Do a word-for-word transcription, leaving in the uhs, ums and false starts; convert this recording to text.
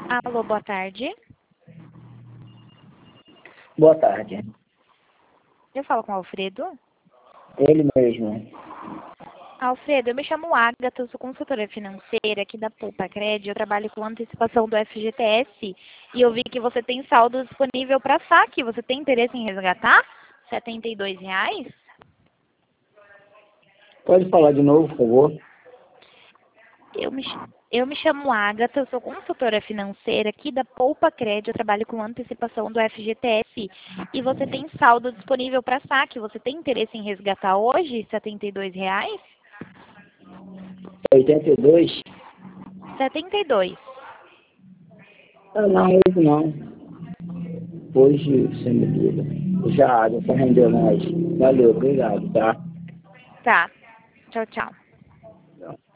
Alô, boa tarde. Boa tarde. Eu falo com o Alfredo. Ele mesmo. Alfredo, eu me chamo Agatha, eu sou consultora financeira aqui da Poupa Cred. Eu trabalho com antecipação do F G T S e eu vi que você tem saldo disponível para saque. Você tem interesse em resgatar? setenta e dois reais? Pode falar de novo, por favor? Eu me, ch- eu me chamo Agatha, eu sou consultora financeira aqui da Poupa Cred. Eu trabalho com antecipação do F G T S e você tem saldo disponível para saque. Você tem interesse em resgatar hoje? setenta e dois reais? oitenta e dois? setenta e dois. Ah, não, hoje não. Hoje, você me liga. Já a água para render mais. Valeu, obrigado, tá? Tá. Tchau, tchau.